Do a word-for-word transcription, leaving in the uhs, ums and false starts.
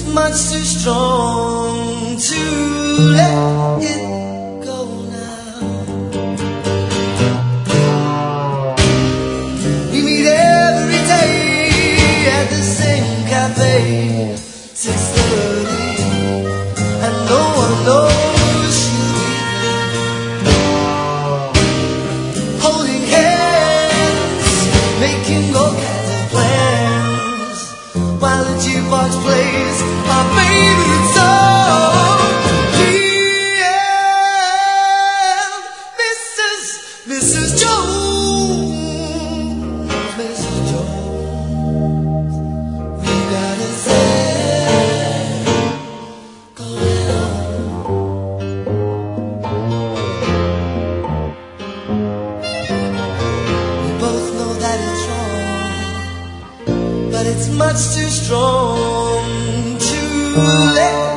much too strong to let it go now. We meet every day at the same cafe, six thirty, and no one knows she'll be there, holding hands, making all kinds of plans, while the jukebox plays my favorite song. Yeah, Missus Missus Jones, Missus Jones, we got a thing going on. We both know that it's wrong, but it's much too strong to let